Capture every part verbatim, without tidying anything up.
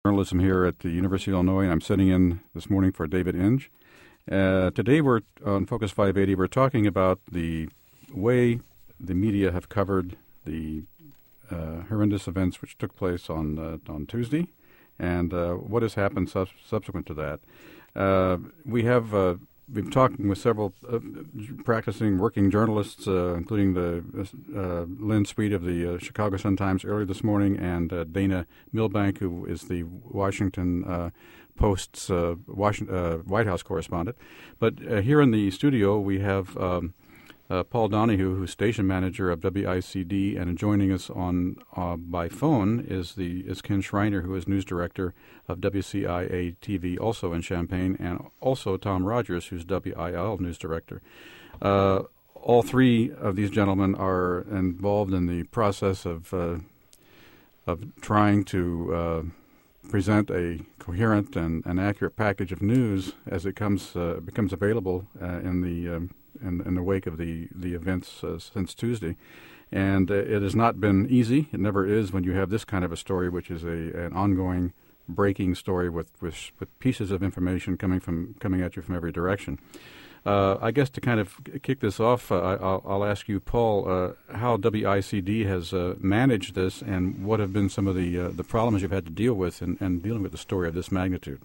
Journalism here at the University of Illinois, and I'm sitting in this morning for David Inge. Uh, today we're on Focus five eighty. We're talking about the way the media have covered the uh, horrendous events which took place on uh, on Tuesday, and uh, what has happened sub- subsequent to that. Uh, we have uh, been talking with several uh, practicing working journalists, uh, including the uh, Lynn Sweet of the uh, Chicago Sun-Times earlier this morning, and uh, Dana Milbank, who is the Washington uh, Post's uh, Washington, uh, White House correspondent. But uh, here in the studio, we have um, uh, Paul Donahue, who's station manager of W I C D, and joining us on uh, by phone is the is Ken Schreiner, who is news director of W C I A T V, also in Champaign, and also Tom Rogers, who's W I L news director. Uh, all three of these gentlemen are involved in the process of uh, of trying to uh, present a coherent and, and accurate package of news as it comes uh, becomes available uh, in the um, in, in the wake of the the events uh, since Tuesday. And uh, it has not been easy. It never is when you have this kind of a story, which is a an ongoing breaking story with, with with pieces of information coming from coming at you from every direction. Uh, I guess to kind of kick this off, uh, I, I'll, I'll ask you, Paul, uh, how W I C D has uh, managed this, and what have been some of the uh, the problems you've had to deal with in, in dealing with a story of this magnitude.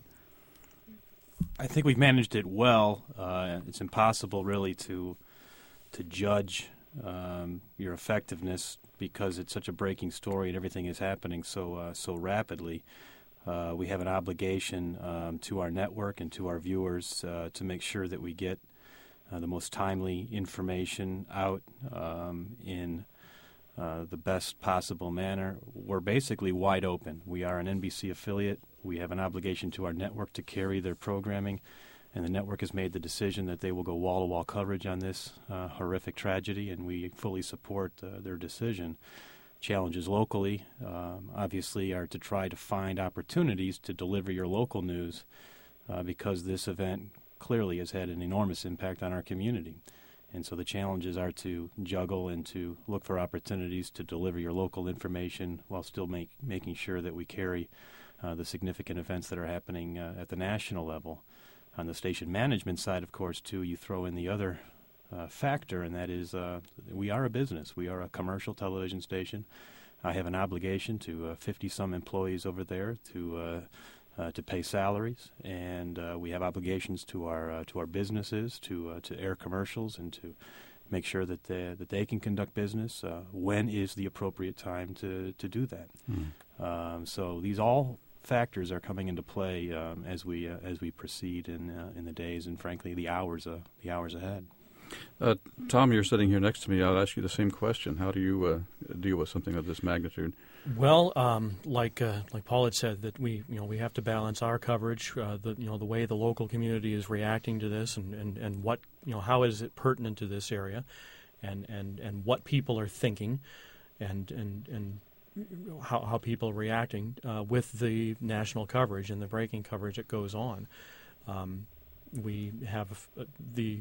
I think we've managed it well. Uh, it's impossible, really, to to judge um, your effectiveness because it's such a breaking story and everything is happening so uh, so rapidly. Uh, we have an obligation um, to our network and to our viewers uh, to make sure that we get uh, the most timely information out um, in uh, the best possible manner. We're basically wide open. We are an N B C affiliate. We have an obligation to our network to carry their programming, and the network has made the decision that they will go wall-to-wall coverage on this uh, horrific tragedy, and we fully support uh, their decision. Challenges locally, um, obviously, are to try to find opportunities to deliver your local news uh, because this event clearly has had an enormous impact on our community. And so the challenges are to juggle and to look for opportunities to deliver your local information while still make, making sure that we carry uh, the significant events that are happening uh, at the national level. On the station management side, of course, too, you throw in the other Uh, factor, and that is uh, we are a business. We are a commercial television station. I have an obligation to uh, fifty-some employees over there to uh, uh, to pay salaries, and uh, we have obligations to our uh, to our businesses to uh, to air commercials and to make sure that they, that they can conduct business. Uh, when is the appropriate time to, to do that? Mm. Um, so these all factors are coming into play um, as we uh, as we proceed in uh, in the days and, frankly, the hours uh, the hours ahead. Uh, Tom, you're sitting here next to me. I'll ask you the same question. How do you uh, deal with something of this magnitude? Well, um, like uh, like Paul had said, that we you know we have to balance our coverage, uh, the you know the way the local community is reacting to this, and, and, and what you know how is it pertinent to this area, and and, and what people are thinking, and and and how how people are reacting uh, with the national coverage and the breaking coverage that goes on. Um, we have uh, the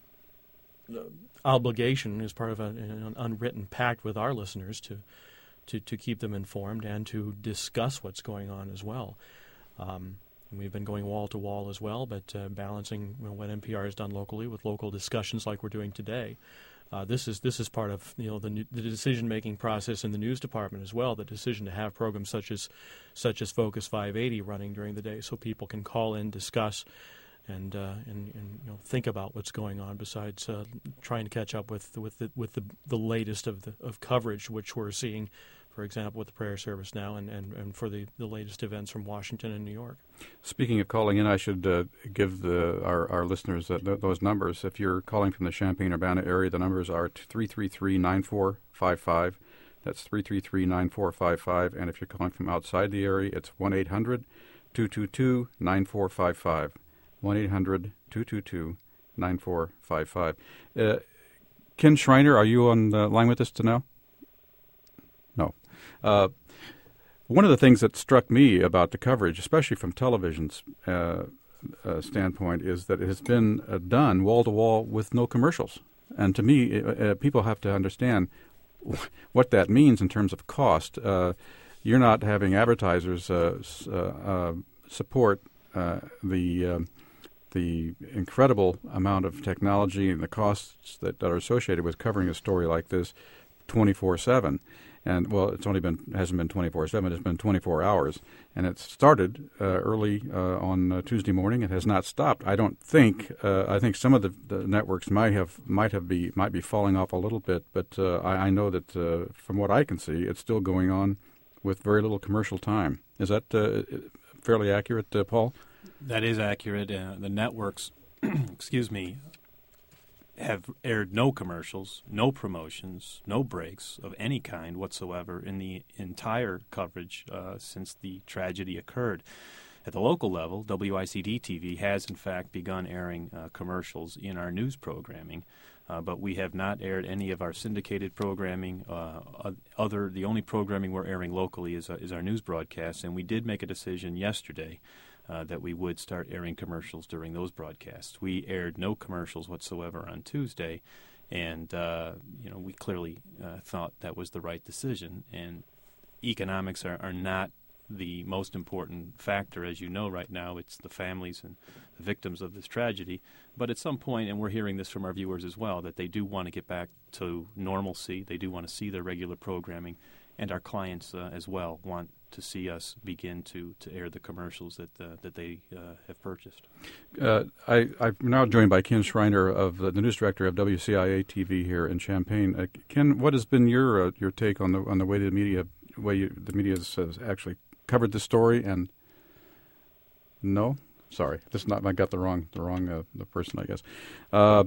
obligation as part of a, an unwritten pact with our listeners to, to, to keep them informed and to discuss what's going on as well. Um, we've been going wall to wall as well, but uh, balancing you know, what N P R has done locally with local discussions like we're doing today. Uh, this is this is part of you know the, the decision-making process in the news department as well. The decision to have programs such as such as Focus five eighty running during the day, so people can call in, discuss, and uh, and, and you know, think about what's going on. Besides uh, trying to catch up with with the, with the, the latest of the of coverage, which we're seeing, for example, with the prayer service now, and, and, and for the, the latest events from Washington and New York. Speaking of calling in, I should uh, give the our, our listeners uh, th- those numbers. If you're calling from the Champaign-Urbana area, the numbers are three three three, nine four five five. That's three three three, nine four five five. And if you're calling from outside the area, it's one eight hundred, two two two, nine four five five. one eight hundred, two two two, nine four five five. Uh, Ken Schreiner, are you on the line with us to now? No. Uh, one of the things that struck me about the coverage, especially from television's uh, uh, standpoint, is that it has been uh, done wall-to-wall with no commercials. And to me, uh, uh, people have to understand what that means in terms of cost. Uh, you're not having advertisers uh, uh, uh, support uh, the uh, the incredible amount of technology and the costs that, that are associated with covering a story like this twenty-four seven. And, well, it's only been hasn't been twenty-four seven. It's been twenty-four hours. And it started uh, early uh, on uh, Tuesday morning. It has not stopped. I don't think. Uh, I think some of the, the networks might have might have be might be falling off a little bit. But uh, I, I know that uh, from what I can see, it's still going on with very little commercial time. Is that uh, fairly accurate, uh, Paul? That is accurate. Uh, the networks, excuse me, have aired no commercials, no promotions, no breaks of any kind whatsoever in the entire coverage uh, since the tragedy occurred. At the local level, W I C D T V has, in fact, begun airing uh, commercials in our news programming, uh, but we have not aired any of our syndicated programming. Uh, other, the only programming we're airing locally is, uh, is our news broadcasts, and we did make a decision yesterday Uh, that we would start airing commercials during those broadcasts. We aired no commercials whatsoever on Tuesday, and uh, you know we clearly uh, thought that was the right decision. And economics are, are not the most important factor, as you know right now. It's the families and the victims of this tragedy. But at some point, and we're hearing this from our viewers as well, that they do want to get back to normalcy. They do want to see their regular programming, and our clients uh, as well want to see us begin to, to air the commercials that uh, that they uh, have purchased. Uh, I, I'm now joined by Ken Schreiner, of uh, the news director of W C I A T V here in Champaign. Uh, Ken, what has been your uh, your take on the on the way the media way you, the media has, has actually covered the story? And no, sorry, this is not I got the wrong the wrong uh, the person, I guess. Uh,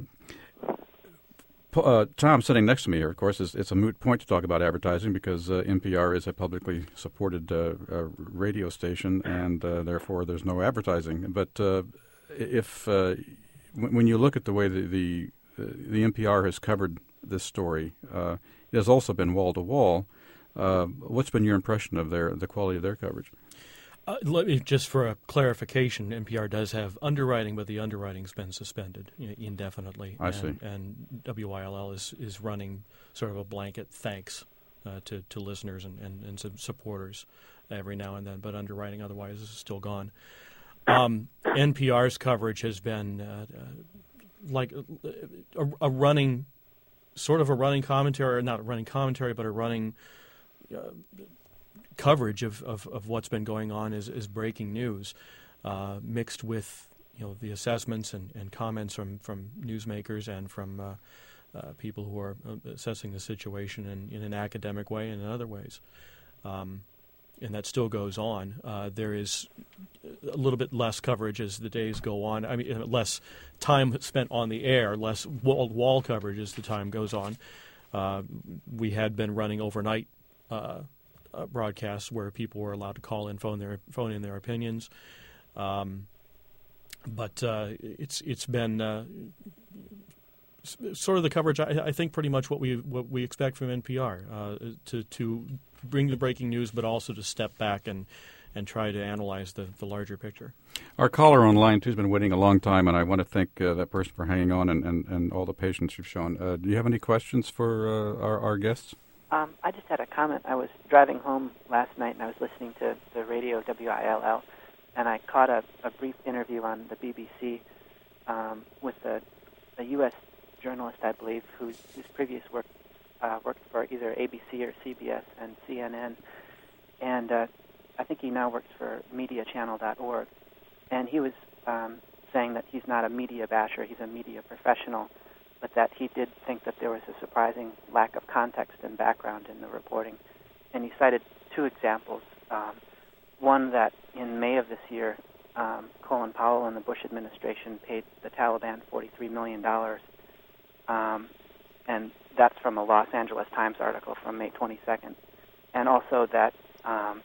Uh, Tom, sitting next to me here, of course, is, it's a moot point to talk about advertising because uh, N P R is a publicly supported uh, uh, radio station, and uh, therefore there's no advertising. But uh, if uh, w- when you look at the way the the, uh, the N P R has covered this story, uh, it has also been wall to wall. Uh, what's been your impression of their the quality of their coverage? Uh, let me, just for a clarification, N P R does have underwriting, but the underwriting's been suspended you know, indefinitely. I and, see. And W I L L is, is running sort of a blanket thanks uh, to, to listeners and, and, and some supporters every now and then, but underwriting otherwise is still gone. Um, N P R's coverage has been uh, uh, like a, a running, sort of a running commentary, or not a running commentary, but a running Uh, coverage of, of, of what's been going on is, is breaking news, uh, mixed with you know the assessments and, and comments from, from newsmakers and from uh, uh, people who are assessing the situation in, in an academic way and in other ways. Um, and that still goes on. Uh, there is a little bit less coverage as the days go on. I mean, less time spent on the air, less wall-to-wall coverage as the time goes on. Uh, we had been running overnight uh Uh, broadcasts where people were allowed to call in, phone their phone in their opinions, um, but uh, it's it's been uh, sort of the coverage. I, I think pretty much what we what we expect from N P R uh, to to bring the breaking news, but also to step back and and try to analyze the, the larger picture. Our caller on line two has been waiting a long time, and I want to thank uh, that person for hanging on and, and, and all the patience you've shown. Uh, do you have any questions for uh, our, our guests? Um, I just had a comment. I was driving home last night, and I was listening to the radio W I L L, and I caught a, a brief interview on the B B C um, with a, a U S journalist, I believe, whose, whose previous work uh, worked for either A B C or C B S and C N N, and uh, I think he now works for media channel dot org. And he was um, saying that he's not a media basher, he's a media professional, but that he did think that there was a surprising lack of context and background in the reporting. And he cited two examples. Um, one that in May of this year, um, Colin Powell and the Bush administration paid the Taliban forty-three million dollars. Um, and that's from a Los Angeles Times article from May twenty-second. And also that um,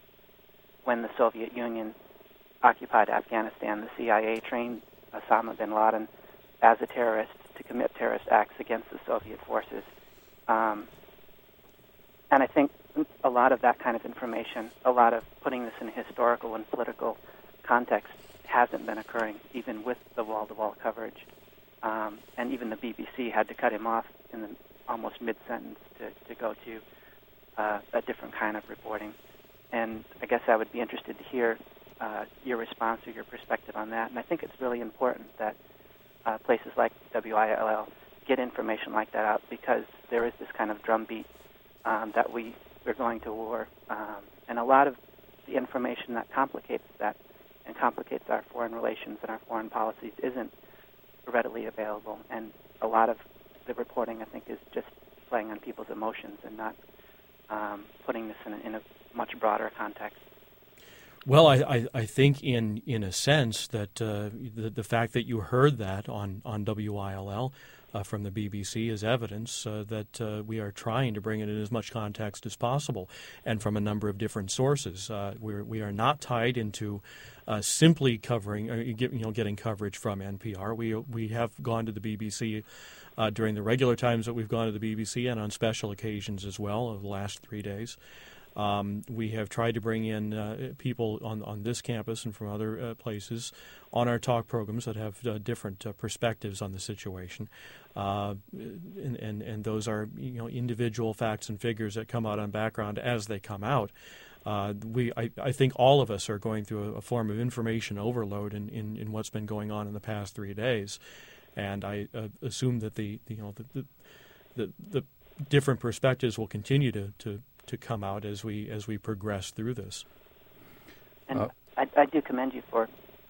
when the Soviet Union occupied Afghanistan, the C I A trained Osama bin Laden as a terrorist to commit terrorist acts against the Soviet forces. Um, and I think a lot of that kind of information, a lot of putting this in historical and political context hasn't been occurring, even with the wall-to-wall coverage. Um, and even the B B C had to cut him off in the almost mid-sentence to, to go to uh, a different kind of reporting. and I guess I would be interested to hear uh, your response or your perspective on that. And I think it's really important that uh, places like W I L L get information like that out, because there is this kind of drumbeat um, that we, we're going to war. Um, and a lot of the information that complicates that and complicates our foreign relations and our foreign policies isn't readily available. And a lot of the reporting, I think, is just playing on people's emotions and not um, putting this in a, in a much broader context. Well, I, I, I think in in a sense that uh, the, the fact that you heard that on, on W I L L uh, from the B B C is evidence uh, that uh, we are trying to bring it in as much context as possible, and from a number of different sources. Uh, we're, we are not tied into uh, simply covering, uh, you know, getting coverage from N P R. We we have gone to the B B C uh, during the regular times that we've gone to the B B C, and on special occasions as well over the last three days. Um, we have tried to bring in uh, people on, on this campus and from other uh, places on our talk programs that have uh, different uh, perspectives on the situation, uh, and, and and those are, you know, individual facts and figures that come out on background as they come out. Uh, we I, I think all of us are going through a, a form of information overload in, in, in what's been going on in the past three days, and I uh, assume that the, the you know the the, the the different perspectives will continue to, to to come out as we as we progress through this. And uh, I, I do commend you for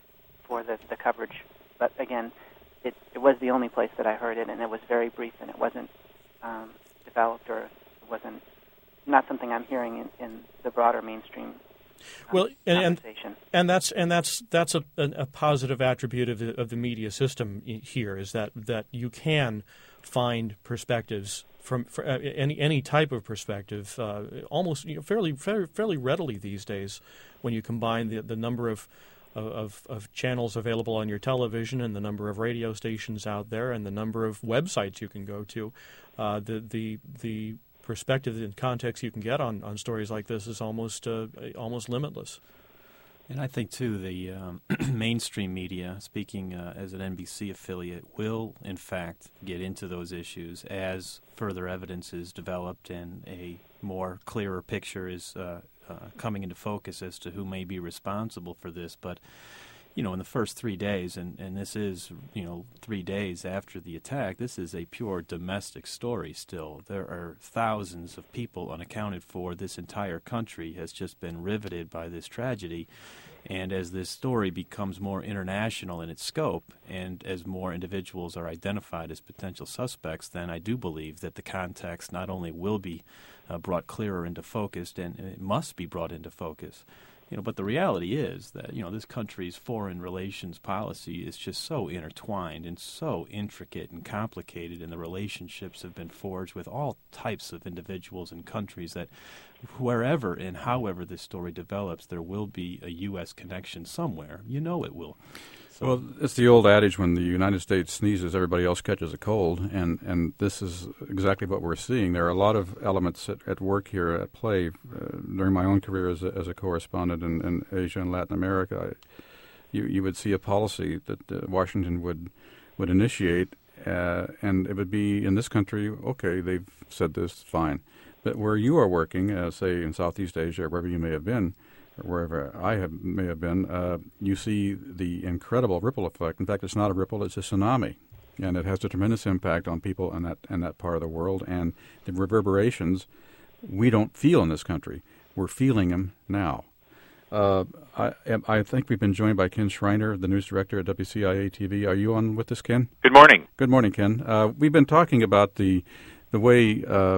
for the, the coverage, but again, it, it was the only place that I heard it, and it was very brief, and it wasn't um, developed, or it wasn't not something I'm hearing in, in the broader mainstream um, well, and, conversation. And, and that's and that's that's a, a positive attribute of the, of the media system here, is that that you can find perspectives from for, uh, any any type of perspective, uh, almost, you know, fairly, fairly fairly readily these days, when you combine the the number of, of of channels available on your television and the number of radio stations out there and the number of websites you can go to. Uh, the the the perspective and context you can get on, on stories like this is almost uh, almost limitless. And I think, too, the um, mainstream media, speaking uh, as an N B C affiliate, will, in fact, get into those issues as further evidence is developed and a more clearer picture is uh, uh, coming into focus as to who may be responsible for this. But, you know, in the first three days, and, and this is, you know, three days after the attack, this is a pure domestic story still. There are thousands of people unaccounted for. This entire country has just been riveted by this tragedy. And as this story becomes more international in its scope, and as more individuals are identified as potential suspects, then I do believe that the context not only will be uh, brought clearer into focus, and, and it must be brought into focus, you know, but the reality is that, you know, this country's foreign relations policy is just so intertwined and so intricate and complicated, and the relationships have been forged with all types of individuals and countries that wherever and however this story develops, there will be a U S connection somewhere. You know it will. So, well, it's the old adage, when the United States sneezes, everybody else catches a cold, and, and this is exactly what we're seeing. There are a lot of elements at, at work here, at play. Uh, during my own career as a, as a correspondent in, in Asia and Latin America, I, you you would see a policy that uh, Washington would would initiate, uh, and it would be in this country, okay, they've said this, fine. But where you are working, uh, say in Southeast Asia, or wherever you may have been, or wherever I have may have been, uh, you see the incredible ripple effect. In fact, it's not a ripple; it's a tsunami, and it has a tremendous impact on people in that in that part of the world. And the reverberations we don't feel in this country; we're feeling them now. Uh, I, I think we've been joined by Ken Schreiner, the news director at W C I A T V. Are you on with us, Ken? Good morning. Good morning, Ken. Uh, we've been talking about the the way Uh,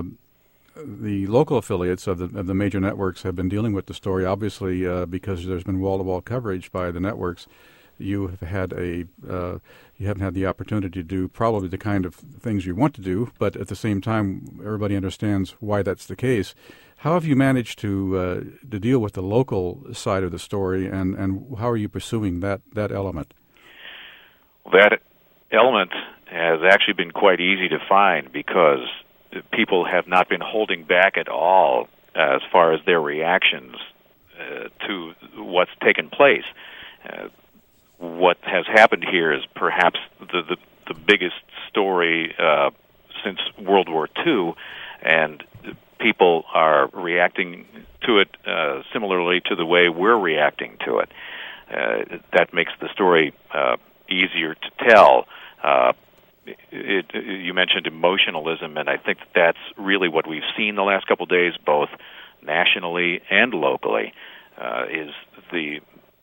the local affiliates of the of the major networks have been dealing with the story. Obviously, uh, because there's been wall-to-wall coverage by the networks, you have had a uh, you haven't had the opportunity to do probably the kind of things you want to do. But at the same time, everybody understands why that's the case. How have you managed to uh, to deal with the local side of the story, and, and how are you pursuing that that element? That element has actually been quite easy to find, because people have not been holding back at all uh, as far as their reactions uh, to what's taken place. Uh, what has happened here is perhaps the, the, the biggest story uh, since World War Two, and people are reacting to it uh, similarly to the way we're reacting to it. Uh, that makes the story uh, easier to tell. Uh, it, it, you mentioned emotionalism, and I think that that's really what we've seen the last couple of days, both nationally and locally, uh, is the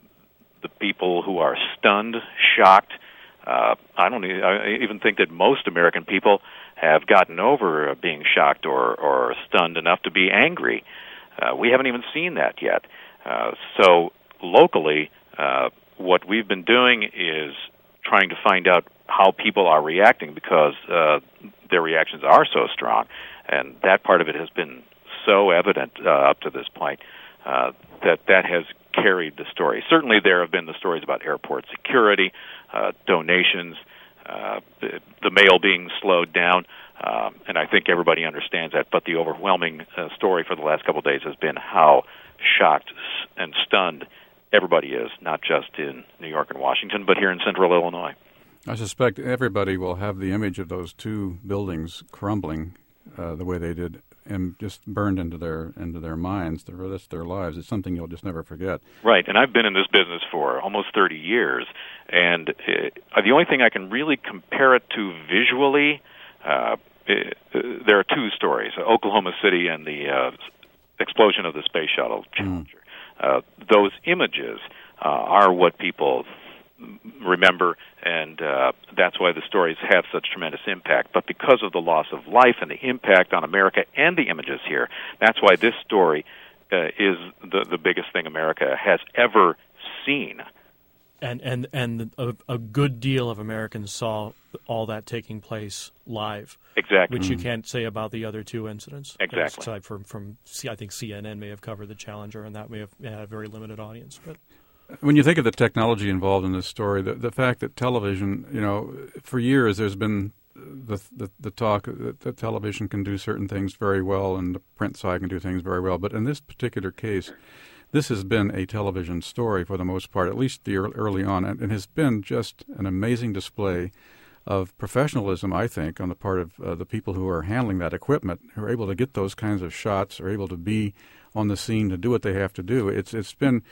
the people who are stunned, shocked. Uh, I don't e- I even think that most American people have gotten over uh, being shocked or, or stunned enough to be angry. Uh, we haven't even seen that yet. Uh, so locally, uh, what we've been doing is trying to find out how people are reacting, because uh, their reactions are so strong, and that part of it has been so evident uh, up to this point uh, that that has carried the story. Certainly there have been the stories about airport security, uh, donations, uh, the, the mail being slowed down, um, and I think everybody understands that, but the overwhelming uh, story for the last couple of days has been how shocked and stunned everybody is, not just in New York and Washington, but here in central Illinois. I suspect everybody will have the image of those two buildings crumbling uh, the way they did, and just burned into their into their minds the rest of their lives. It's something you'll just never forget. Right, and I've been in this business for almost thirty years, and uh, the only thing I can really compare it to visually, uh, it, uh, there are two stories, Oklahoma City and the uh, explosion of the Space Shuttle Challenger. Mm. Uh, those images uh, are what people remember, and uh, that's why the stories have such tremendous impact. But because of the loss of life and the impact on America and the images here, that's why this story uh, is the, the biggest thing America has ever seen. And and and a, a good deal of Americans saw all that taking place live. Exactly. Which you can't say about the other two incidents. Exactly. Aside from, from I think C N N may have covered the Challenger, and that may have had a very limited audience. But when you think of the technology involved in this story, the, the fact that television, you know, for years there's been the, the the talk that, that television can do certain things very well and the print side can do things very well. But in this particular case, this has been a television story for the most part, at least the early on, and it has been just an amazing display of professionalism, I think, on the part of uh, the people who are handling that equipment, who are able to get those kinds of shots, are able to be on the scene to do what they have to do. It's it's been...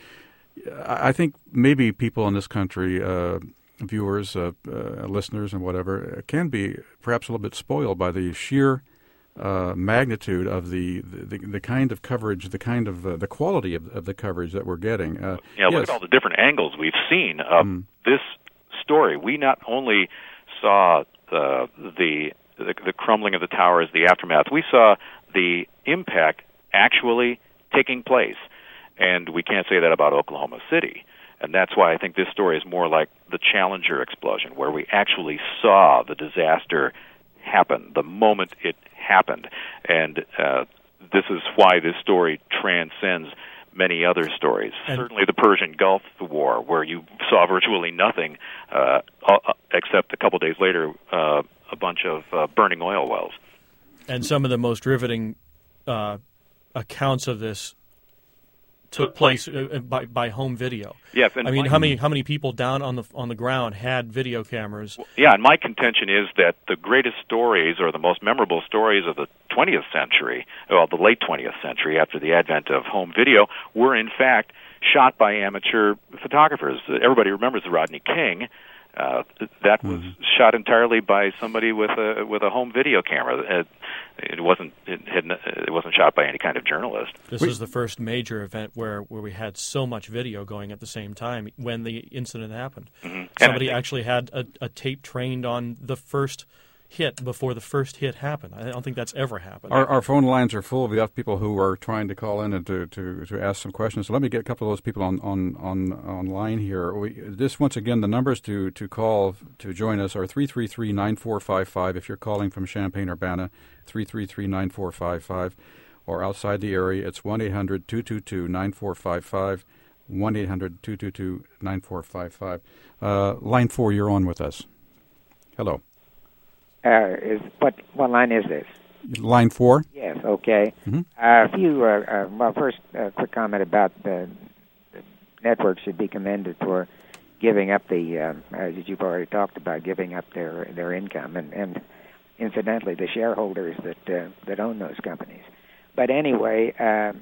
I think maybe people in this country, uh, viewers, uh, uh, listeners, and whatever, can be perhaps a little bit spoiled by the sheer uh, magnitude of the, the the kind of coverage, the kind of uh, the quality of, of the coverage that we're getting. Uh, yeah, look yes. at all the different angles we've seen of mm. this story. We not only saw uh, the, the the crumbling of the towers, the aftermath. We saw the impact actually taking place. And we can't say that about Oklahoma City. And that's why I think this story is more like the Challenger explosion, where we actually saw the disaster happen the moment it happened. And uh, this is why this story transcends many other stories. And certainly the Persian Gulf War, where you saw virtually nothing uh, except a couple days later uh, a bunch of uh, burning oil wells. And some of the most riveting uh, accounts of this took place uh, by by home video. Yes, and I mean, my, how many how many people down on the on the ground had video cameras? Yeah, and my contention is that the greatest stories, or the most memorable stories of the twentieth century, well, the late twentieth century, after the advent of home video, were in fact shot by amateur photographers. Everybody remembers Rodney King. Uh, that was mm-hmm. shot entirely by somebody with a with a home video camera. It, it wasn't it, had, it wasn't shot by any kind of journalist. This was the first major event where, where we had so much video going at the same time when the incident happened. Mm-hmm. Somebody actually had a, a tape trained on the first hit before the first hit happened. I don't think that's ever happened. Our, our phone lines are full. We have people who are trying to call in and to, to, to ask some questions. So let me get a couple of those people on on, on online here. We, this once again, the numbers to, to call to join us are three three three, nine four five five if you're calling from Champaign-Urbana, three three three, nine four five five, or outside the area, it's one eight hundred, two two two, nine four five five, one eight hundred, two two two, nine four five five. Uh, line four, you're on with us. Hello. Uh, is what what line is this? Line four. Yes. Okay. Mm-hmm. Uh, a few. Uh, uh, well, first, a uh, quick comment about the, the network should be commended for giving up the, uh, as you've already talked about, giving up their their income, and, and incidentally, the shareholders that uh, that own those companies. but anyway, uh,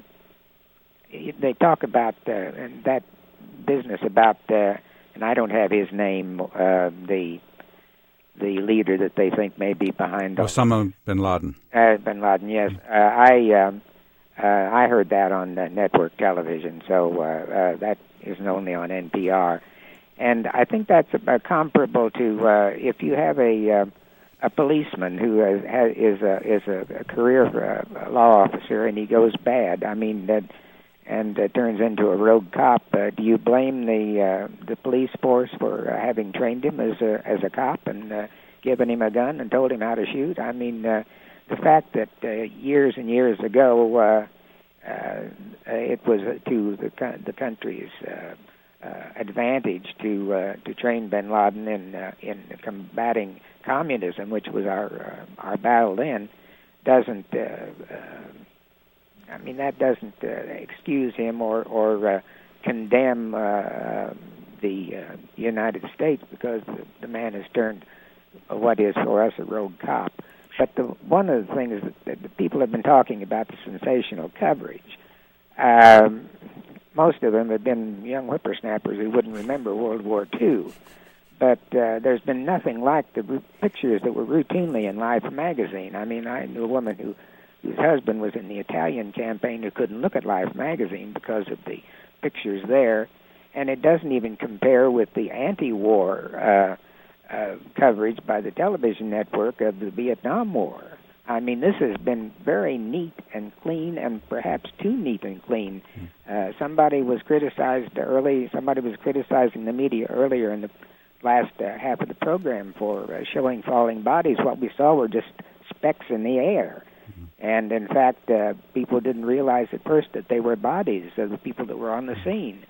they talk about uh, and that business about, uh, and I don't have his name, uh, the the leader that they think may be behind Osama bin Laden. Uh, bin Laden, yes. Uh, I um, uh, I heard that on uh, network television, so uh, uh, that isn't only on N P R. And I think that's uh, comparable to uh, if you have a uh, a policeman who has, has, is a is a, a career uh, law officer and he goes bad. I mean that. And uh, turns into a rogue cop. Uh, do you blame the uh, the police force for uh, having trained him as a as a cop and uh, given him a gun and told him how to shoot? I mean, uh, the fact that uh, years and years ago uh, uh, it was to the the country's uh, uh, advantage to uh, to train bin Laden in uh, in combating communism, which was our uh, our battle then, doesn't. Uh, uh, I mean, that doesn't uh, excuse him or, or uh, condemn uh, the uh, United States because the, the man has turned what is for us a rogue cop. But the, one of the things that, that the people have been talking about, the sensational coverage, um, most of them have been young whippersnappers who wouldn't remember World War Two. But uh, there's been nothing like the r- pictures that were routinely in Life magazine. I mean, I knew a woman who whose husband was in the Italian campaign who couldn't look at Life magazine because of the pictures there, and it doesn't even compare with the anti-war uh, uh, coverage by the television network of the Vietnam War. I mean, this has been very neat and clean, and perhaps too neat and clean. Uh, somebody was criticized early. Somebody was criticizing the media earlier in the last uh, half of the program for uh, showing falling bodies. What we saw were just specks in the air. And, in fact, uh, people didn't realize at first that they were bodies of the people that were on the scene.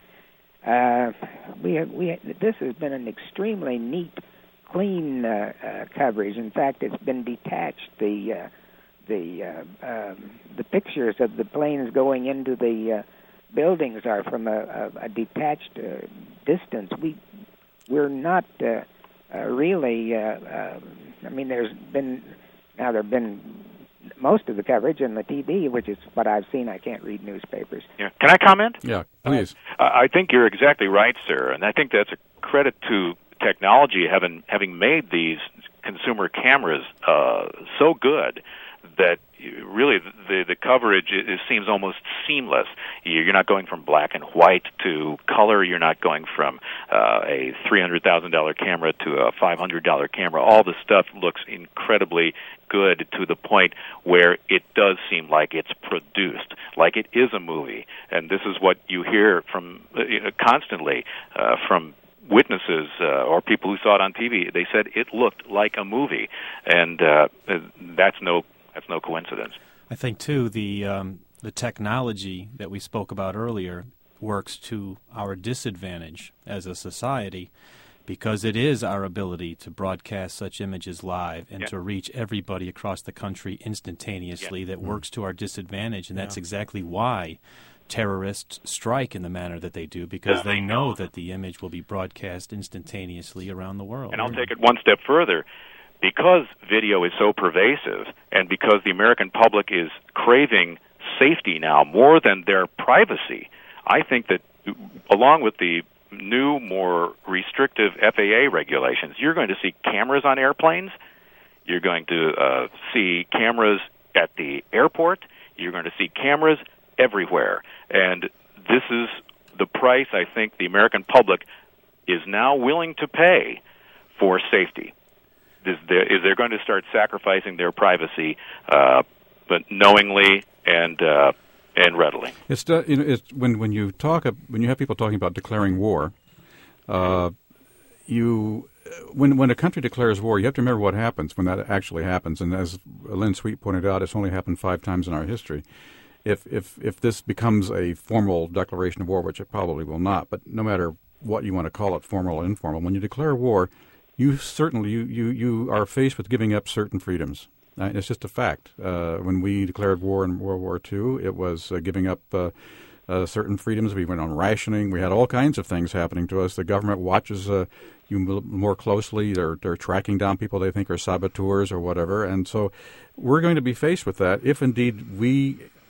Uh, we have, we have, this has been an extremely neat, clean uh, uh, coverage. In fact, it's been detached. The uh, the uh, um, the pictures of the planes going into the uh, buildings are from a, a, a detached uh, distance. We we're not uh, uh, really. Uh, uh, I mean, there's been now there have been. Most of the coverage in the T V, which is what I've seen. I can't read newspapers. Yeah. Can I comment? Yeah, please. Uh, I think you're exactly right, sir, and I think that's a credit to technology having having made these consumer cameras uh, so good that really the the coverage it, it seems almost seamless. You're not going from black and white to color. You're not going from uh, a three hundred thousand dollar camera to a five hundred dollar camera. All the stuff looks incredibly good to the point where it does seem like it's produced, like it is a movie. And this is what you hear from uh, constantly uh, from witnesses uh, or people who saw it on T V. They said it looked like a movie, and uh, that's no that's no coincidence. I think too the um, the technology that we spoke about earlier works to our disadvantage as a society, because it is our ability to broadcast such images live and yeah. to reach everybody across the country instantaneously yeah. that mm. works to our disadvantage, and yeah. that's exactly why terrorists strike in the manner that they do, because yeah, they, they know know that the image will be broadcast instantaneously around the world. And I'll take it one step further. Because video is so pervasive, and because the American public is craving safety now more than their privacy, I think that along with the new, more restrictive F A A regulations, you're going to see cameras on airplanes, you're going to uh, see cameras at the airport, you're going to see cameras everywhere. And this is the price I think the American public is now willing to pay for safety. Is they're, is they're going to start sacrificing their privacy, uh, but knowingly and uh, and readily. It's, uh, you know, it's when when you talk when you have people talking about declaring war, uh, you when when a country declares war, you have to remember what happens when that actually happens. And as Lynn Sweet pointed out, it's only happened five times in our history. If if if this becomes a formal declaration of war, which it probably will not, but no matter what you want to call it, formal or informal, when you declare war, you certainly you, you, you are faced with giving up certain freedoms. Uh, it's just a fact. Uh, when we declared war in World War Two, it was uh, giving up uh, uh, certain freedoms. We went on rationing. We had all kinds of things happening to us. The government watches uh, you more closely. They're, they're tracking down people they think are saboteurs or whatever. And so we're going to be faced with that if indeed we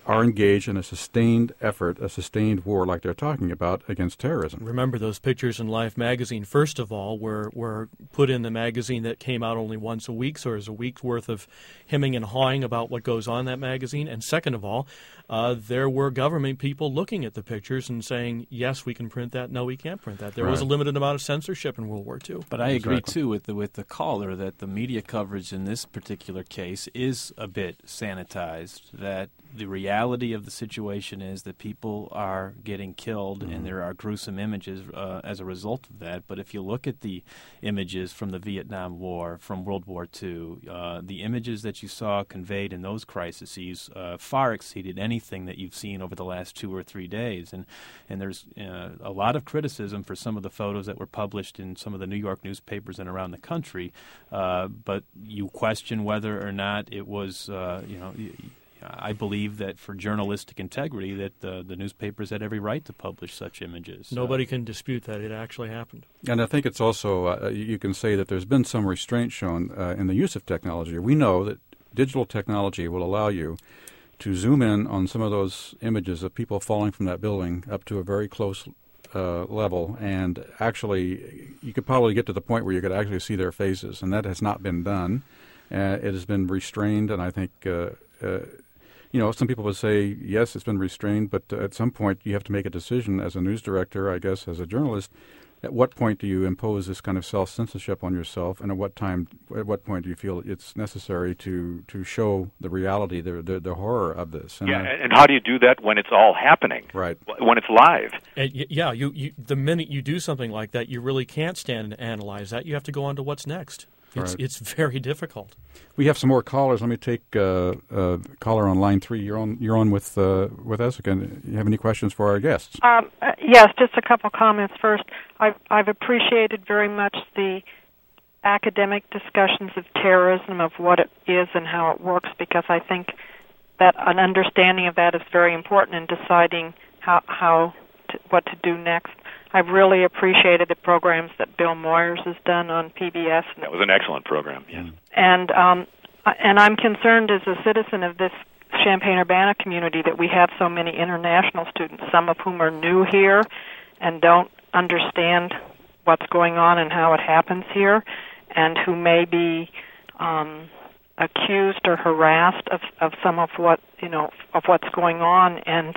are engaged in a sustained effort, a sustained war like they're talking about against terrorism. Remember, those pictures in Life magazine, first of all, were, were put in the magazine that came out only once a week, so there's a week's worth of hemming and hawing about what goes on in that magazine. And second of all, uh, there were government people looking at the pictures and saying, yes, we can print that, no, we can't print that. There right. was a limited amount of censorship in World War Two. But I agree, exactly. too, with the, with the caller that the media coverage in this particular case is a bit sanitized, that the reality of the situation is that people are getting killed, mm-hmm. and there are gruesome images uh, as a result of that. But if you look at the images from the Vietnam War, from World War Two, uh, the images that you saw conveyed in those crises uh, far exceeded anything that you've seen over the last two or three days. And and there's uh, a lot of criticism for some of the photos that were published in some of the New York newspapers and around the country. Uh, but you question whether or not it was, uh, you know. Y- I believe that for journalistic integrity that the, the newspapers had every right to publish such images. Nobody uh, can dispute that it actually happened. And I think it's also, uh, you can say that there's been some restraint shown uh, in the use of technology. We know that digital technology will allow you to zoom in on some of those images of people falling from that building up to a very close uh, level, and actually you could probably get to the point where you could actually see their faces, and that has not been done. Uh, it has been restrained, and I think uh, uh, you know, some people would say, yes, it's been restrained, but uh, at some point you have to make a decision as a news director, I guess, as a journalist. At what point do you impose this kind of self-censorship on yourself, and at what time, at what point do you feel it's necessary to, to show the reality, the, the the horror of this? And yeah, I, and how do you do that when it's all happening? Right. When it's live? And y- yeah, you, you the minute you do something like that, you really can't stand and analyze that. You have to go on to what's next. It's Right. it's very difficult. We have some more callers. Let me take uh, uh, caller on line three. You're on. You're on with uh, with us again. You have any questions for our guests? Um, uh, yes, just a couple comments. First, I've, I've appreciated very much the academic discussions of terrorism, of what it is and how it works, because I think that an understanding of that is very important in deciding how how to, what to do next. I've really appreciated the programs that Bill Moyers has done on P B S. That was an excellent program, yes. And um, and I'm concerned as a citizen of this Champaign-Urbana community that we have so many international students, some of whom are new here and don't understand what's going on and how it happens here, and who may be um, accused or harassed of, of some of what, you know, of what's going on. And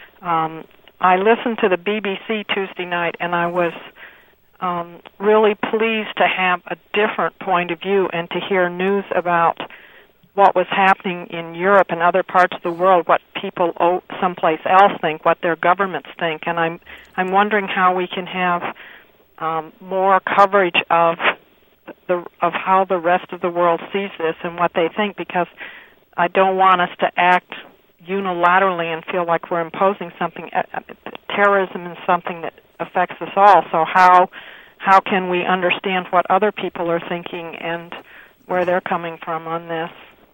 um, I listened to the B B C Tuesday night, and I was um, really pleased to have a different point of view and to hear news about what was happening in Europe and other parts of the world, what people o- someplace else think, what their governments think. And I'm I'm wondering how we can have um, more coverage of the of how the rest of the world sees this and what they think, because I don't want us to act unilaterally and feel like we're imposing something. Uh, terrorism is something that affects us all. So how how can we understand what other people are thinking and where they're coming from on this?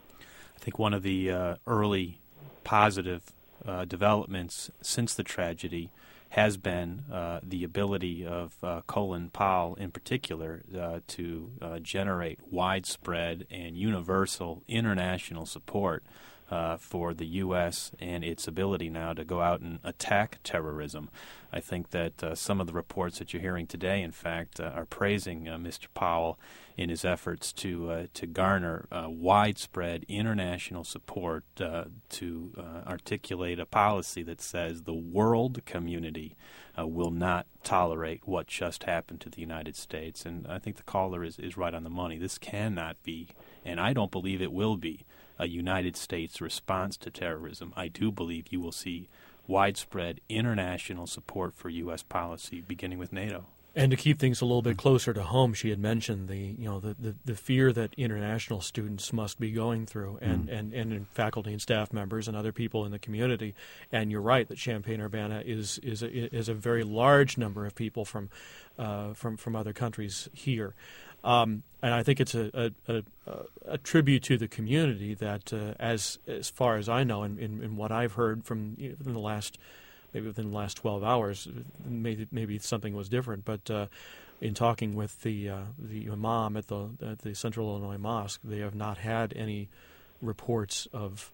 I think one of the uh, early positive uh, developments since the tragedy has been uh, the ability of uh, Colin Powell in particular uh, to uh, generate widespread and universal international support Uh, for the U S and its ability now to go out and attack terrorism. I think that uh, some of the reports that you're hearing today, in fact, uh, are praising uh, Mister Powell in his efforts to uh, to garner uh, widespread international support uh, to uh, articulate a policy that says the world community uh, will not tolerate what just happened to the United States. And I think the caller is, is right on the money. This cannot be, and I don't believe it will be, a United States response to terrorism. I do believe you will see widespread international support for U S policy, beginning with NATO. And to keep things a little bit closer to home, she had mentioned the you know the, the, the fear that international students must be going through, and, mm. and, and faculty and staff members and other people in the community. And you're right that Champaign-Urbana is is a, is a very large number of people from uh, from from other countries here. Um, and I think it's a, a, a, a tribute to the community that, uh, as as far as I know, and in, in what I've heard from you know, within the last maybe within the last twelve hours, maybe maybe something was different. But uh, in talking with the uh, the imam at the at the Central Illinois Mosque, they have not had any reports of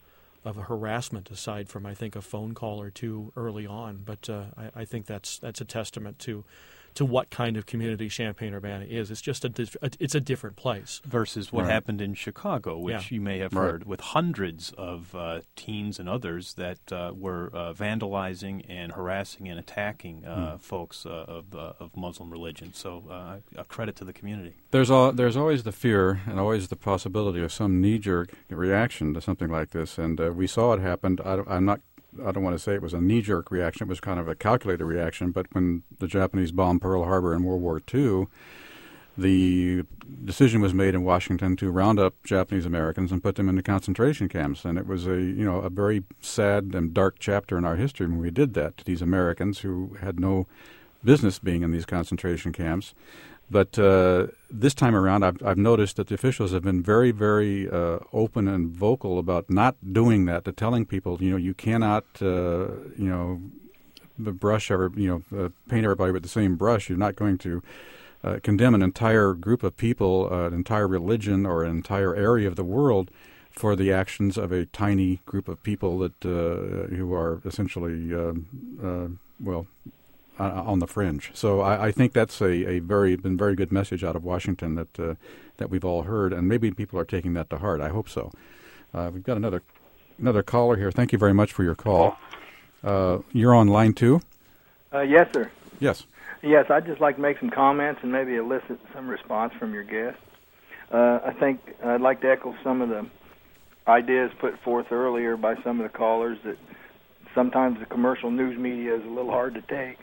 of harassment, aside from, I think, a phone call or two early on. But uh, I, I think that's that's a testament to to what kind of community Champaign-Urbana is. It's just a, dif- a it's a different place versus what right. happened in Chicago, which yeah. you may have right. heard, with hundreds of uh, teens and others that uh, were uh, vandalizing and harassing and attacking uh, mm. folks uh, of uh, of Muslim religion. So uh, a credit to the community. There's all, there's always the fear and always the possibility of some knee-jerk reaction to something like this, and uh, we saw it happen. I, I'm not. I don't want to say it was a knee-jerk reaction. It was kind of a calculated reaction. But when the Japanese bombed Pearl Harbor in World War Two, the decision was made in Washington to round up Japanese Americans and put them into concentration camps. And it was a you know a very sad and dark chapter in our history when we did that to these Americans who had no business being in these concentration camps. But uh, this time around, I've, I've noticed that the officials have been very, very uh, open and vocal about not doing that, to telling people, you know, you cannot, uh, you know, brush ever, you know, uh, paint everybody with the same brush. You're not going to uh, condemn an entire group of people, uh, an entire religion, or an entire area of the world for the actions of a tiny group of people that uh, who are essentially, uh, uh, well. Uh, on the fringe. So I, I think that's a, a very been very good message out of Washington that uh, that we've all heard, and maybe people are taking that to heart. I hope so. Uh, we've got another another caller here. Thank you very much for your call. Uh, you're on line two. Uh, yes, sir. Yes. Yes, I'd just like to make some comments and maybe elicit some response from your guest. Uh, I think I'd like to echo some of the ideas put forth earlier by some of the callers that sometimes the commercial news media is a little hard to take.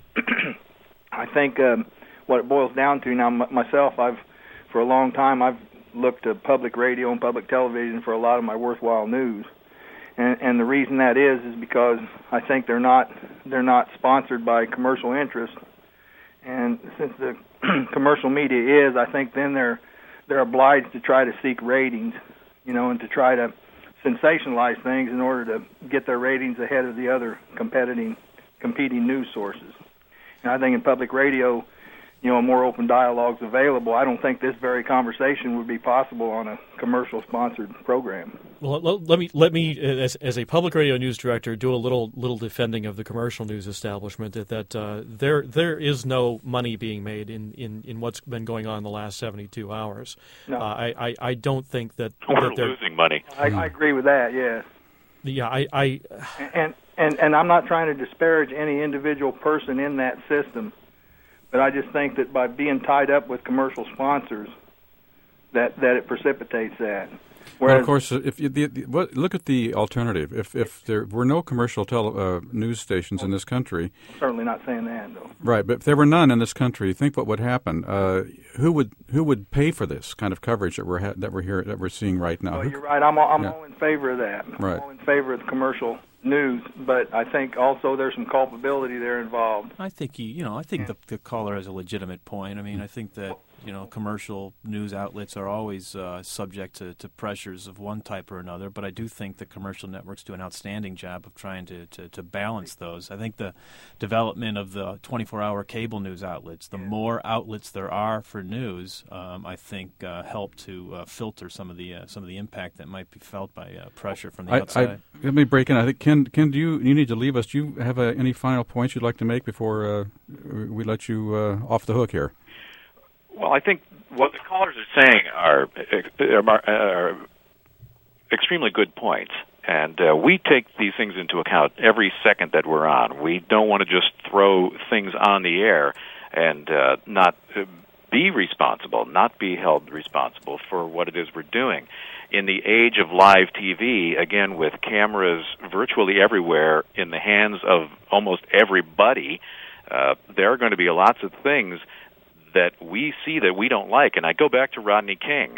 I think um, what it boils down to now, m- myself, I've for a long time I've looked to public radio and public television for a lot of my worthwhile news, and, and the reason that is is because I think they're not they're not sponsored by commercial interest, and since the commercial media is, I think then they're they're obliged to try to seek ratings, you know, and to try to sensationalize things in order to get their ratings ahead of the other competing competing news sources. And I think in public radio, you know, a more open dialogue is available. I don't think this very conversation would be possible on a commercial-sponsored program. Well, let, let me let me as as a public radio news director do a little little defending of the commercial news establishment. That that uh, there there is no money being made in, in, in what's been going on in the last seventy-two hours. No. Uh, I, I I don't think that we're that they're, losing money. I, I agree with that. Yes. Yeah, I. I and and and I'm not trying to disparage any individual person in that system. But I just think that by being tied up with commercial sponsors, that, that it precipitates that. Whereas, well, of course, if you, the, the, what, look at the alternative. If if there were no commercial tele, uh, news stations in this country, I'm certainly not saying that, though. Right, but if there were none in this country, think what would happen. Uh, who would who would pay for this kind of coverage that we're ha- that we're here that we're seeing right now? Well, who, you're right. I'm all, I'm yeah. all in favor of that. I'm right. all in favor of the commercial news, but I think also there's some culpability there involved. I think he, you know, I think yeah. the, the caller has a legitimate point. I mean, I think that, you know, commercial news outlets are always uh, subject to, to pressures of one type or another, but I do think the commercial networks do an outstanding job of trying to, to, to balance those. I think the development of the twenty-four hour cable news outlets, the yeah. more outlets there are for news, um, I think uh, help to uh, filter some of the uh, some of the impact that might be felt by uh, pressure from the I, outside. I, let me break in. I think Ken, Ken, do you you need to leave us? Do you have uh, any final points you'd like to make before uh, we let you uh, off the hook here? Well, I think what the callers are saying are, are, are extremely good points, and uh, we take these things into account every second that we're on. We don't want to just throw things on the air and uh, not be responsible, not be held responsible for what it is we're doing. In the age of live T V, again, with cameras virtually everywhere in the hands of almost everybody, uh, there are going to be lots of things that we see that we don't like. And I go back to Rodney King.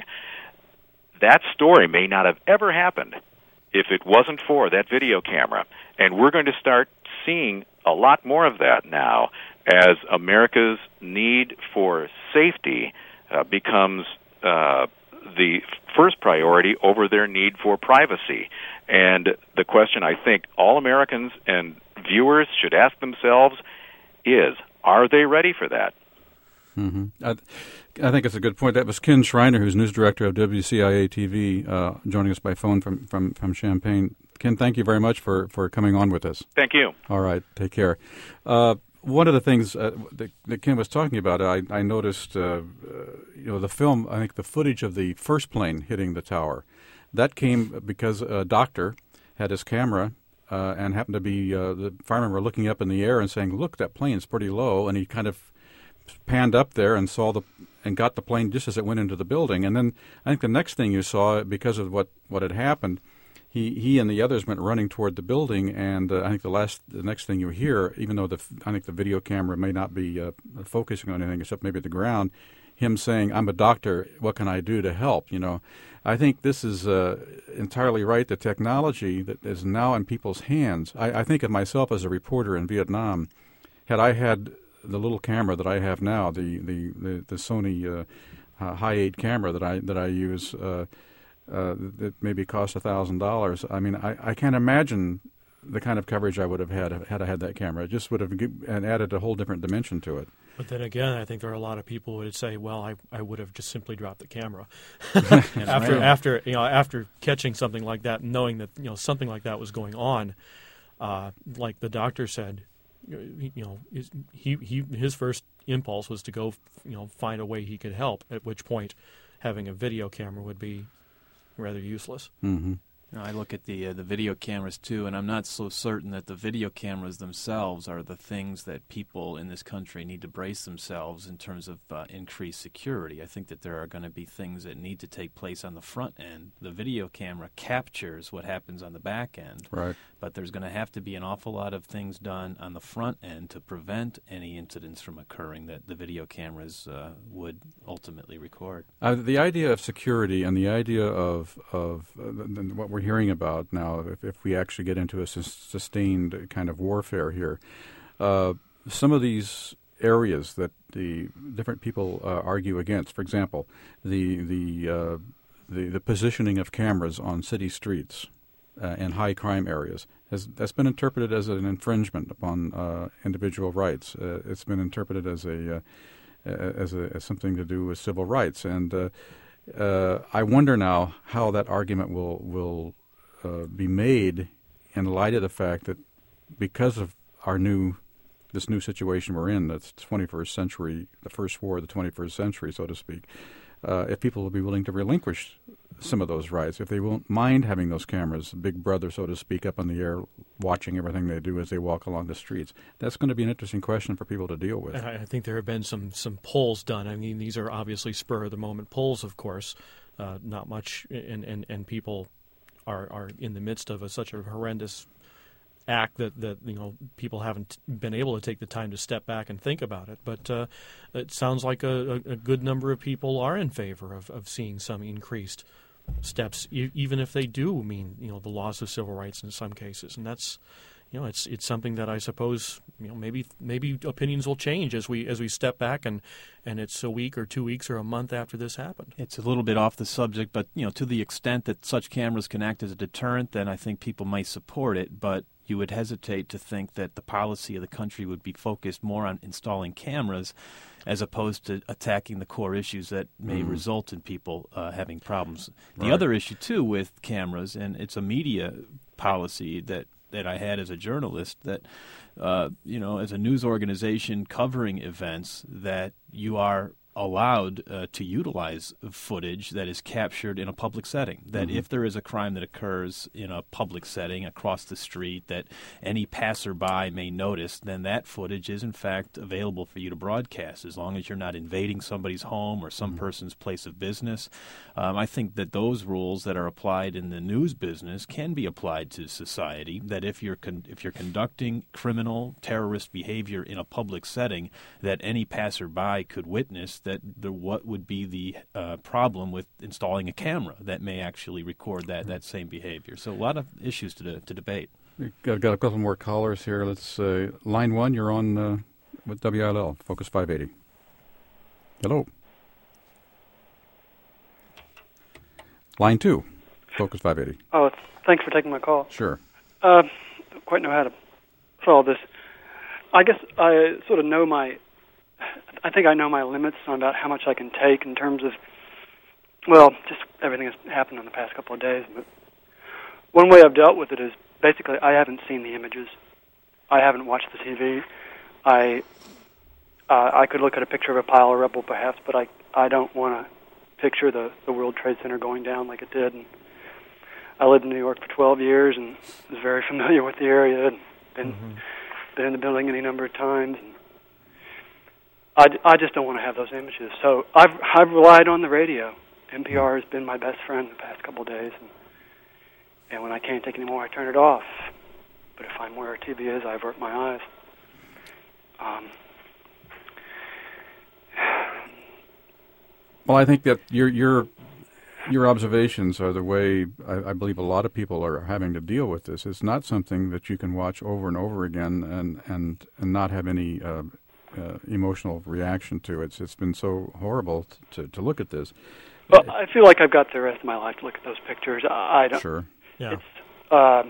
That story may not have ever happened if it wasn't for that video camera. And we're going to start seeing a lot more of that now as America's need for safety uh, becomes uh, the first priority over their need for privacy. And the question I think all Americans and viewers should ask themselves is, are they ready for that? Mm-hmm. I, I think it's a good point. That was Ken Schreiner, who's news director of W C I A T V, uh, joining us by phone from, from, from Champaign. Ken, thank you very much for, for coming on with us. Thank you. All right, take care. Uh, one of the things uh, that, that Ken was talking about, I, I noticed, uh, uh, you know, the film, I think the footage of the first plane hitting the tower, that came because a doctor had his camera uh, and happened to be, uh, the firemen were looking up in the air and saying, look, that plane's pretty low, and he kind of panned up there and saw the and got the plane just as it went into the building. And then I think the next thing you saw, because of what, what had happened, he he and the others went running toward the building. And uh, I think the last the next thing you hear, even though the I think the video camera may not be uh, focusing on anything except maybe the ground, him saying, "I'm a doctor. What can I do to help?" You know, I think this is uh, entirely right. The technology that is now in people's hands. I, I think of myself as a reporter in Vietnam. Had I had the little camera that I have now, the the the, the Sony uh, uh, High eight camera that I that I use, uh, uh, that maybe cost a thousand dollars. I mean, I, I can't imagine the kind of coverage I would have had had I had that camera. It just would have give, and added a whole different dimension to it. But then again, I think there are a lot of people who would say, "Well, I, I would have just simply dropped the camera after right. after you know after catching something like that, knowing that you know something like that was going on." Uh, like the doctor said, you know, he he his first impulse was to go, you know, find a way he could help. At which point, having a video camera would be rather useless. Mm-hmm. You know, I look at the uh, the video cameras too, and I'm not so certain that the video cameras themselves are the things that people in this country need to brace themselves in terms of uh, increased security. I think that there are going to be things that need to take place on the front end. The video camera captures what happens on the back end, Right. but there's going to have to be an awful lot of things done on the front end to prevent any incidents from occurring that the video cameras uh, would ultimately record. Uh, the idea of security and the idea of of uh, what we're hearing about now, if, if we actually get into a sus- sustained kind of warfare here, uh, some of these areas that the different people uh, argue against, for example, the the, uh, the the positioning of cameras on city streets uh, in high crime areas, has that's been interpreted as an infringement upon uh, individual rights. Uh, it's been interpreted as a uh, as a as something to do with civil rights, and uh, uh, I wonder now how that argument will will uh, be made in light of the fact that because of our new this new situation we're in, that's twenty-first century, the first war of the twenty-first century, so to speak, uh, if people will be willing to relinquish some of those rights, if they won't mind having those cameras, Big Brother, so to speak, up in the air, watching everything they do as they walk along the streets. That's going to be an interesting question for people to deal with. And I, I think there have been some, some polls done. I mean, these are obviously spur-of-the-moment polls, of course, uh, not much, and, and, and people are, are in the midst of a, such a horrendous act that, that you know people haven't been able to take the time to step back and think about it. But uh, it sounds like a, a, a good number of people are in favor of, of seeing some increased steps, e- even if they do mean you know the loss of civil rights in some cases. And that's you know it's it's something that I suppose you know maybe maybe opinions will change as we as we step back and and it's a week or two weeks or a month after this happened. It's a little bit off the subject, but you know to the extent that such cameras can act as a deterrent, then I think people might support it. But you would hesitate to think that the policy of the country would be focused more on installing cameras as opposed to attacking the core issues that may mm. result in people uh, having problems. The Right. other issue, too, with cameras, and it's a media policy that, that I had as a journalist, that, uh, you know, as a news organization covering events, that you are allowed uh, to utilize footage that is captured in a public setting. That mm-hmm. if there is a crime that occurs in a public setting across the street that any passerby may notice, then that footage is in fact available for you to broadcast as long as you're not invading somebody's home or some mm-hmm. person's place of business. Um, I think that those rules that are applied in the news business can be applied to society, that if you're con- if you're conducting criminal, terrorist behavior in a public setting, that any passerby could witness that the, what would be the uh, problem with installing a camera that may actually record that, that same behavior. So a lot of issues to, to debate. We've got, got a couple more callers here. Let's uh, line one, you're on uh, with W I L L, Focus five eighty. Hello. Line two, Focus five eighty. Oh, it's, thanks for taking my call. Sure. Uh, don't quite know how to solve this. I guess I sort of know my I think I know my limits on about how much I can take in terms of, well, just everything that's happened in the past couple of days. But one way I've dealt with it is basically I haven't seen the images. I haven't watched the T V. I uh, I could look at a picture of a pile of rubble perhaps, but I I don't want to picture the, the World Trade Center going down like it did. And I lived in New York for twelve years and was very familiar with the area and been, mm-hmm. been in the building any number of times. And I, I just don't want to have those images. So I've, I've relied on the radio. N P R has been my best friend the past couple of days. And, and when I can't take any more, I turn it off. But if I'm where T V is, I avert my eyes. Um, well, I think that your your your observations are the way I, I believe a lot of people are having to deal with this. It's not something that you can watch over and over again and and, and not have any uh, uh, emotional reaction to it. It's, it's been so horrible to to look at this. Well, I feel like I've got the rest of my life to look at those pictures. I, I don't. Sure. Yeah. It's um,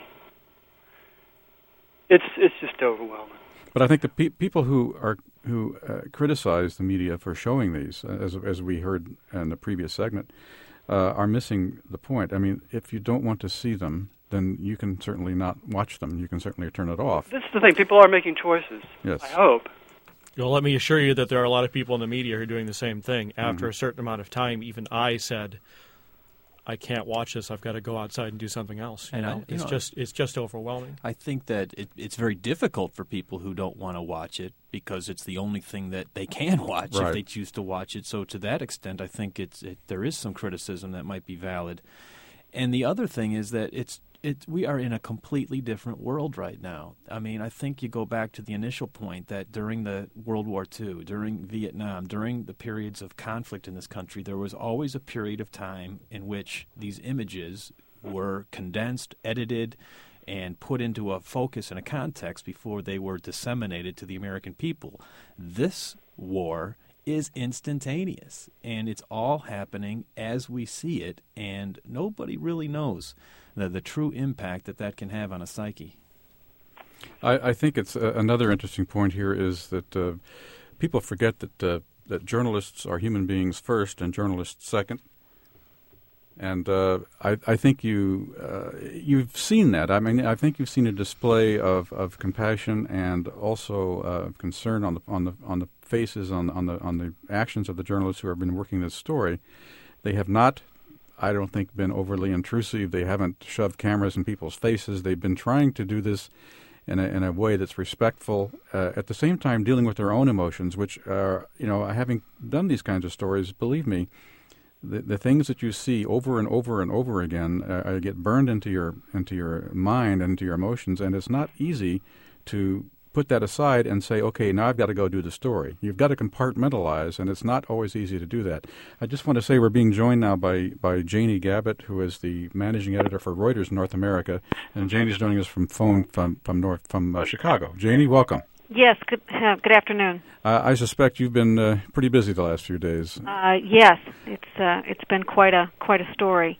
it's it's just overwhelming. But I think the pe- people who are who uh, criticize the media for showing these, uh, as as we heard in the previous segment, uh, are missing the point. I mean, if you don't want to see them, then you can certainly not watch them. You can certainly turn it off. This is the thing. People are making choices. Yes. I hope. Well, let me assure you that there are a lot of people in the media who are doing the same thing. After Mm-hmm. a certain amount of time, even I said, I can't watch this. I've got to go outside and do something else. You And know? I- you it's know, just it's just overwhelming. I think that it, it's very difficult for people who don't want to watch it because it's the only thing that they can watch Right. if they choose to watch it. So to that extent, I think it's it, there is some criticism that might be valid. And the other thing is that it's it we are in a completely different world right now. I mean, I think you go back to the initial point that during the World War Two, during Vietnam, during the periods of conflict in this country, there was always a period of time in which these images were condensed, edited, and put into a focus and a context before they were disseminated to the American people. This war is instantaneous, and it's all happening as we see it, and nobody really knows the, the true impact that that can have on a psyche. I, I think it's uh, another interesting point here is that uh, people forget that uh, that journalists are human beings first and journalists second. And uh, I, I think you uh, you've seen that. I mean, I think you've seen a display of, of compassion and also uh, concern on the on the on the faces on on the on the actions of the journalists who have been working this story. They have not, I don't think, been overly intrusive. They haven't shoved cameras in people's faces. They've been trying to do this in a in a way that's respectful. Uh, at the same time, dealing with their own emotions, which are, you know, having done these kinds of stories, believe me. The, the things that you see over and over and over again uh, get burned into your into your mind and into your emotions, and it's not easy to put that aside and say, okay, now I've got to go do the story. You've got to compartmentalize, and it's not always easy to do that. I just want to say we're being joined now by, by Janie Gabbett, who is the managing editor for Reuters North America, and Janie's joining us from phone from from North from uh, Chicago. Janie, welcome. Yes, good, uh, good afternoon. Uh, I suspect you've been uh, pretty busy the last few days. Uh, yes, it's uh, it's been quite a quite a story.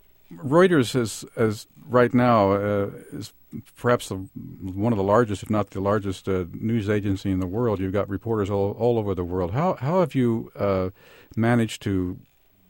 Reuters is, as right now, uh, is perhaps the, one of the largest, if not the largest, uh, news agency in the world. You've got reporters all, all over the world. How how have you uh, managed to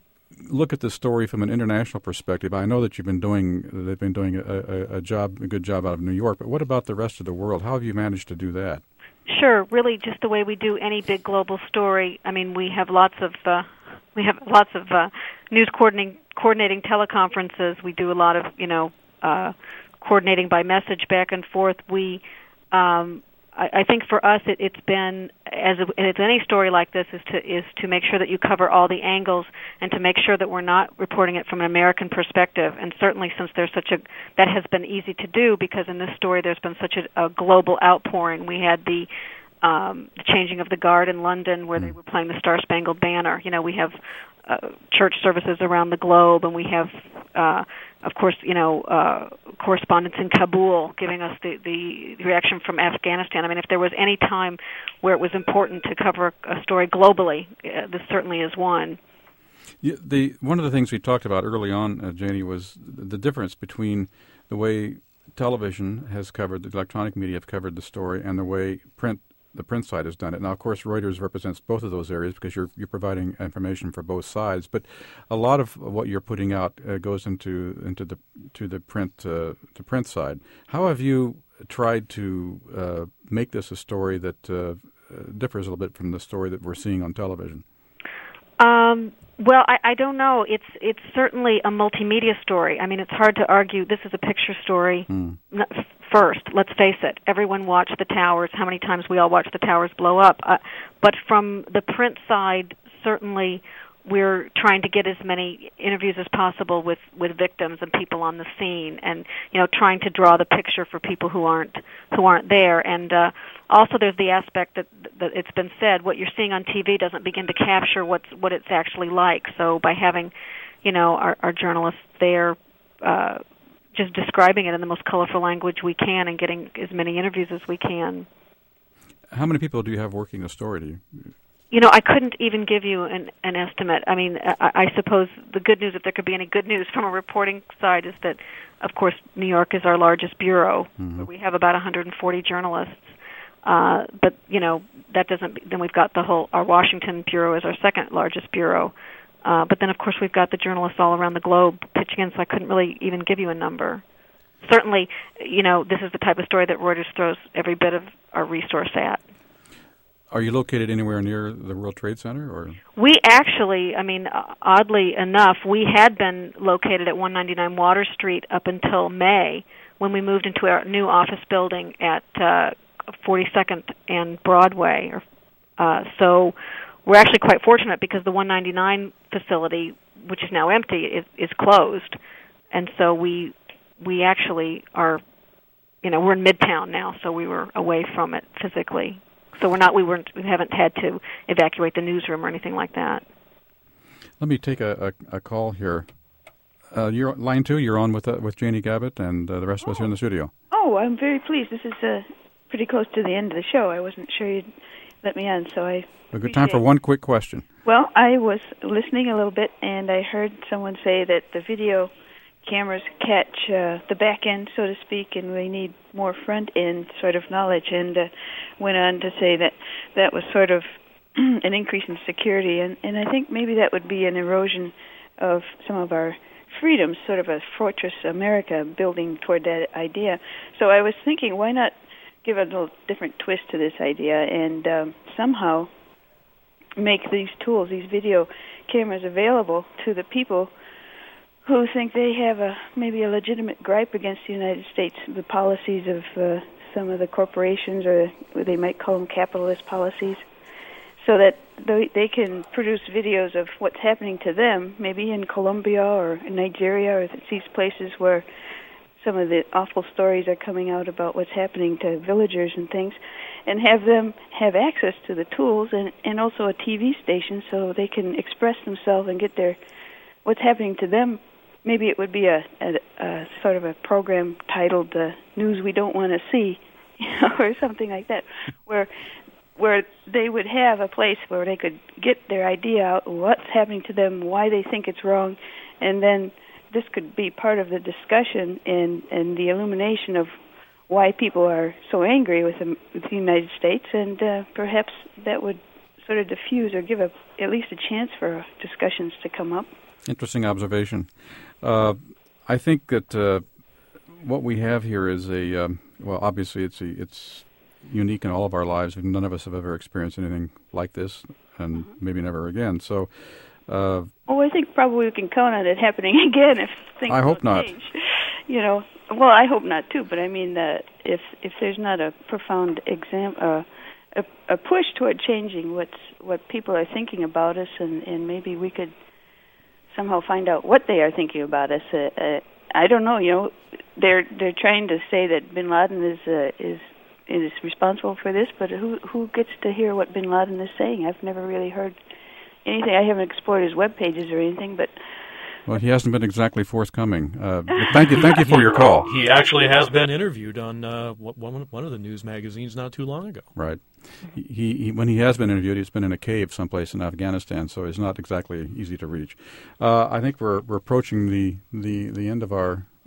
look at the story from an international perspective? I know that you've been doing they've been doing a, a, a job, a good job out of New York. But what about the rest of the world? How have you managed to do that? Sure, really, just the way we do any big global story. I mean, we have lots of uh, we have lots of uh, news coordinating coordinating teleconferences. We do a lot of you know uh, coordinating by message back and forth. We um, I, I think for us, it, it's been as a, and it's any story like this is to is to make sure that you cover all the angles and to make sure that we're not reporting it from an American perspective. And certainly, since there's such a that has been easy to do because in this story there's been such a, a global outpouring. We had the um, the changing of the guard in London where they were playing the Star Spangled Banner. You know, we have uh, church services around the globe, and we have. Uh, Of course, you know, uh, correspondents in Kabul giving us the, the reaction from Afghanistan. I mean, if there was any time where it was important to cover a story globally, uh, this certainly is one. Yeah, the one of the things we talked about early on, uh, Janie, was the difference between the way television has covered, the electronic media have covered the story, and the way print the print side has done it. Now, of course, Reuters represents both of those areas because you're you're providing information for both sides. But a lot of what you're putting out uh, goes into into the to the print uh, the print side. How have you tried to uh, make this a story that uh, differs a little bit from the story that we're seeing on television? Um, well, I, I don't know. It's it's certainly a multimedia story. I mean, it's hard to argue this is a picture story. Mm. First, let's face it, everyone watched the towers. How many times we all watched the towers blow up? Uh, but from the print side, certainly we're trying to get as many interviews as possible with, with victims and people on the scene, and you know, trying to draw the picture for people who aren't who aren't there. And uh, also, there's the aspect that that it's been said, what you're seeing on T V doesn't begin to capture what's what it's actually like. So by having, you know, our, our journalists there, uh, just describing it in the most colorful language we can, and getting as many interviews as we can. How many people do you have working the story? Do you? You know, I couldn't even give you an, an estimate. I mean, I, I suppose the good news, if there could be any good news from a reporting side, is that, of course, New York is our largest bureau. Mm-hmm. Where we have about one hundred forty journalists. Uh, but, you know, that doesn't, then we've got the whole, our Washington bureau is our second largest bureau. Uh, but then, of course, we've got the journalists all around the globe pitching in, so I couldn't really even give you a number. Certainly, you know, this is the type of story that Reuters throws every bit of our resource at. Are you located anywhere near the World Trade Center? Or we actually, I mean, uh, oddly enough, we had been located at one ninety-nine Water Street up until May, when we moved into our new office building at uh, forty-second and Broadway. Uh, so we're actually quite fortunate because the one ninety-nine facility, which is now empty, is, is closed. And so we we actually are, you know, we're in Midtown now, so we were away from it physically. So we're not, we weren't, we haven't had to evacuate the newsroom or anything like that. Let me take a, a, a call here. Uh, you're line two. You're on with uh, with Janie Gabbett and uh, the rest of oh. us here in the studio. Oh, I'm very pleased. This is uh, pretty close to the end of the show. I wasn't sure you'd let me on, so I. A good time for one quick question. Well, I was listening a little bit, and I heard someone say that the video cameras catch uh, the back end, so to speak, and we need more front end sort of knowledge, and uh, went on to say that that was sort of an increase in security, and, and I think maybe that would be an erosion of some of our freedoms, sort of a Fortress America building toward that idea. So I was thinking, why not give a little different twist to this idea and um, somehow make these tools, these video cameras, available to the people who think they have a maybe a legitimate gripe against the United States, the policies of uh, some of the corporations, or they might call them capitalist policies, so that they, they can produce videos of what's happening to them, maybe in Colombia or in Nigeria, or these places where some of the awful stories are coming out about what's happening to villagers and things, and have them have access to the tools and, and also a T V station so they can express themselves and get their what's happening to them. Maybe it would be a, a, a sort of a program titled uh, "News We Don't Want to See," you know, or something like that, where where they would have a place where they could get their idea out, what's happening to them, why they think it's wrong, and then this could be part of the discussion and, and the illumination of why people are so angry with the, with the United States, and uh, perhaps that would sort of diffuse or give a, at least a chance for discussions to come up. Interesting observation. Uh, I think that uh, what we have here is a um, well. Obviously, it's a, it's unique in all of our lives. None of us have ever experienced anything like this, and maybe never again. So, uh, well, I think probably we can count on it happening again if things I hope don't not. change. You know, well, I hope not too. But I mean, uh, if if there's not a profound exam, uh, a, a push toward changing what's what people are thinking about us, and, and maybe we could somehow find out what they are thinking about us. Uh, uh, I don't know. You know, they're they're trying to say that Bin Laden is uh, is is responsible for this, but who who gets to hear what Bin Laden is saying? I've never really heard anything. I haven't explored his web pages or anything, but. Well, he hasn't been exactly forthcoming. Uh, thank you, thank you for your call. He actually has been interviewed on uh, one one of the news magazines not too long ago. Right. He, he when he has been interviewed, he's been in a cave someplace in Afghanistan, so he's not exactly easy to reach. Uh, I think we're we're approaching the, the, the end of our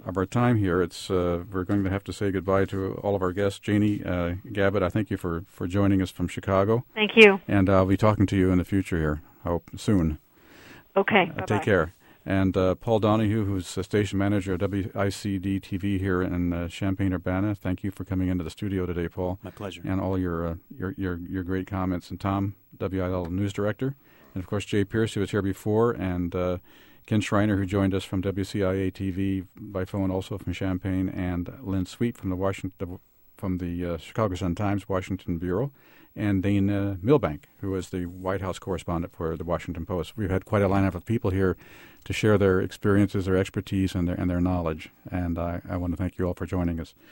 of our time here. It's uh, we're going to have to say goodbye to all of our guests. Janie uh, Gabbett, I thank you for, for joining us from Chicago. Thank you. And I'll be talking to you in the future here, I hope soon. Okay. Uh, take care. And uh, Paul Donahue, who's the station manager of W I C D T V here in uh, Champaign-Urbana, thank you for coming into the studio today, Paul. My pleasure. And all your uh, your, your your great comments. And Tom, W I L News Director. And, of course, Jay Pierce, who was here before, and uh, Ken Schreiner, who joined us from W C I A T V by phone, also from Champaign, and Lynn Sweet from the Washington from the uh, Chicago Sun-Times Washington Bureau, and Dane uh, Milbank, who is the White House correspondent for the Washington Post. We've had quite a lineup of people here to share their experiences, their expertise, and their and their knowledge. And I, I want to thank you all for joining us.